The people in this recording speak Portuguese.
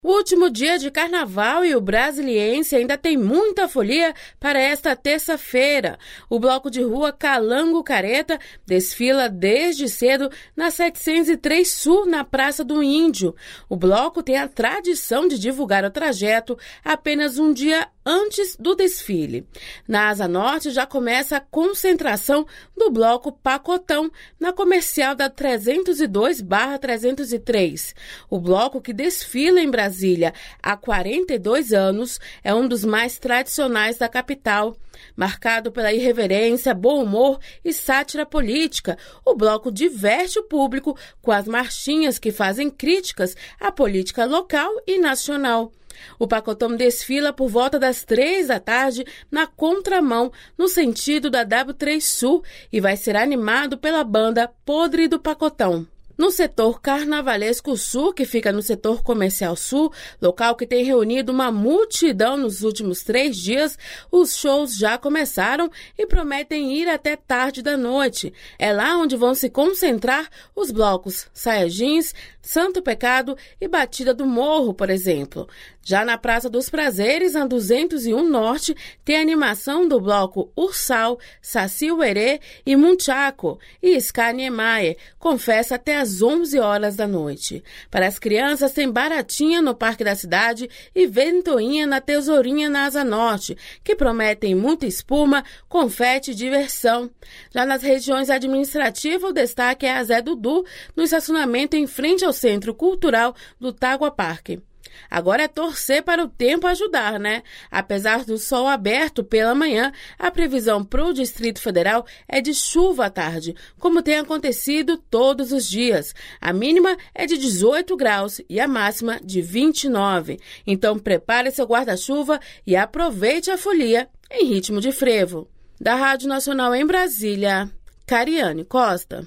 O último dia de carnaval e o brasiliense ainda tem muita folia para esta terça-feira. O bloco de rua Calango Careta desfila desde cedo na 703 Sul, na Praça do Índio. O bloco tem a tradição de divulgar o trajeto apenas um dia antes do desfile. Na Asa Norte já começa a concentração do bloco Pacotão, na comercial da 302/303. O bloco, que desfila em Brasília há 42 anos, é um dos mais tradicionais da capital. Marcado pela irreverência, bom humor e sátira política, o bloco diverte o público com as marchinhas que fazem críticas à política local e nacional. O Pacotão desfila por volta das 3 da tarde na contramão, no sentido da W3 Sul, e vai ser animado pela banda Podre do Pacotão. No setor Carnavalesco Sul, que fica no setor Comercial Sul, local que tem reunido uma multidão nos últimos 3 dias, os shows já começaram e prometem ir até tarde da noite. É lá onde vão se concentrar os blocos Saia Jeans, Santo Pecado e Batida do Morro, por exemplo. Já na Praça dos Prazeres, na 201 Norte, tem a animação do bloco Ursal, Saci Uerê e Munchaco, e Ska Niemeyer, confessa até às 11 horas da noite. Para as crianças, tem Baratinha no Parque da Cidade e Ventoinha na Tesourinha na Asa Norte, que prometem muita espuma, confete e diversão. Já nas regiões administrativas, o destaque é a Zé Dudu, no estacionamento em frente ao Centro Cultural do Tagua Parque. Agora é torcer para o tempo ajudar, né? Apesar do sol aberto pela manhã, a previsão para o Distrito Federal é de chuva à tarde, como tem acontecido todos os dias. A mínima é de 18 graus e a máxima de 29. Então prepare seu guarda-chuva e aproveite a folia em ritmo de frevo. Da Rádio Nacional em Brasília, Cariane Costa.